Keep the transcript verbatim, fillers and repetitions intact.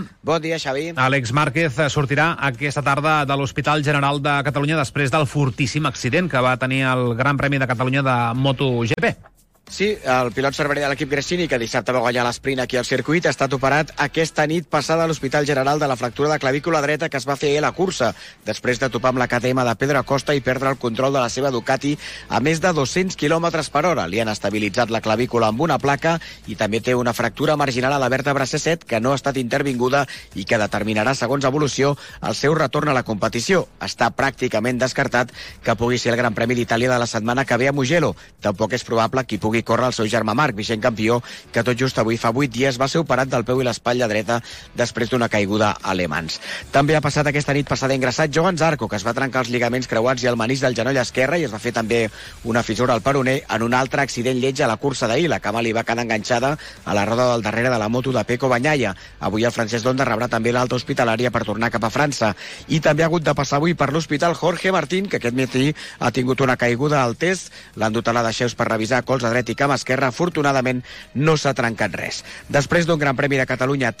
Bon dia, Xavi. Àlex Márquez sortirà aquesta tarda de l'Hospital General de Catalunya després del fortíssim accident que va tenir el Gran Premi de Catalunya de MotoGP. Sí, el pilot cerveri de l'equip Gresini, que dissabte va guanyar l'esprint aquí al circuit, ha estat operat aquesta nit passada a l'Hospital General de la fractura de clavícula dreta que es va fer a la cursa, després de topar amb la K T M de Pedro Acosta i perdre el control de la seva Ducati a més de dos-cents quilòmetres per hora. Li han estabilitzat la clavícula amb una placa i també té una fractura marginal a la vèrtebra C set que no ha estat intervinguda i que determinarà, segons evolució, el seu retorn a la competició. Està pràcticament descartat que pugui ser el Gran Premi d'Itàlia de la setmana que ve a Mugello. Tampoc és probable que hi pugui córrer el seu germà Marc, vigent campió, que tot just avui fa vuit dies va ser operat del peu i l'espatlla dreta després d'una caiguda a Le Mans. També ha passat aquesta nit passada ingressat Joan Zarco, que es va trencar els lligaments creuats i el manís del genoll esquerre i es va fer també una fissura al peroné en un altre accident lleig a la cursa d'ahir. La cama li va quedar enganxada a la roda del darrere de la moto de Pecco Bagnaia. Avui el francès d'Honda rebrà també l'alta hospitalària per tornar cap a França. I també ha hagut de passar avui per l'hospital Jorge Martín, que aquest matí ha tingut una caiguda al test. L'han dut a la deixeus per revisar colze dret i cama esquerra. Afortunadament no s'ha trencat res. Després d'un Gran Premi de Catalunya